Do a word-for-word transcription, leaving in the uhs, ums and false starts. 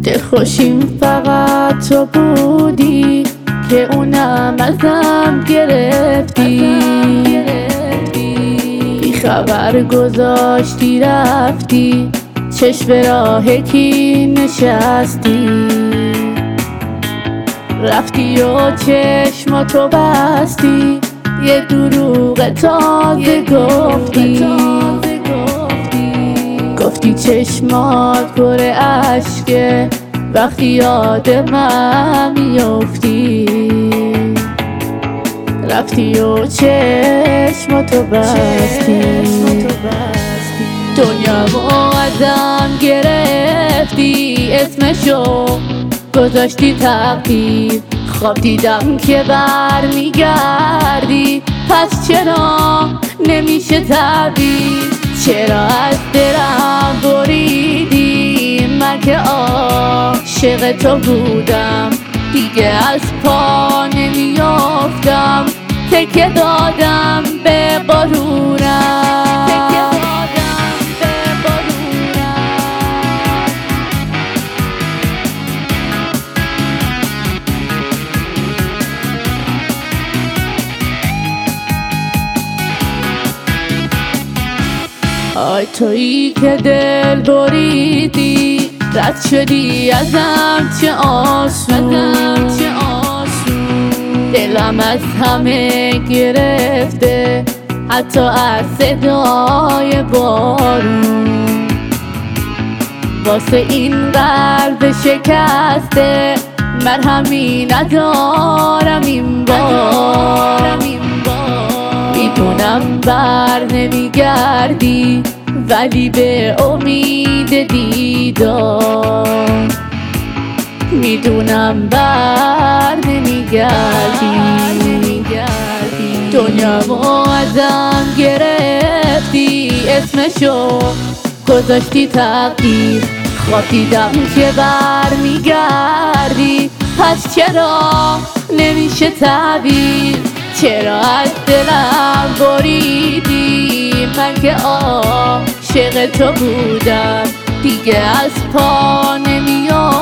دلخوشیم فقط تو بودی که اونم ازم گرفتی، بی خبر گذاشتی رفتی، چشم راه کی نشستی، رفتی و چشماتو بستی، یه دروغ تازه گفتی، گفتی چشمات پر اشکه وقتی یاد من میفتی، رفتی و چشماتو بستی، دنیامو ازم گرفتی، اسمشو گذاشتی تقدیر، خواب دیدم که بر میگردی، پس چرا نمیشه تعبیر، چرا از دلم بریدی، من که عاشق تو بودم، دیگه از پا نمیافتم، تکه دادم به غرورم، تکه دادم به غرورم. آی تویی که دل بریدی، رد شدی ازم چه آسون، چه آسون، دلم از همه گرفته حتی از صدای بارون، واسه این قلب شکسته مرهمی ندارم این بار، میدونم بر نمیگردی ولی به امید دیدار، میدونم بر نمیگردی، دنیامو ازم گرفتی، اسمشو گذاشتی تقدیر، خواب دیدم که بر میگردی، پس چرا نمیشه تعبیر، چرا از دلم بریدی، من که عاشق تو بودم، دیگه از پا نمیام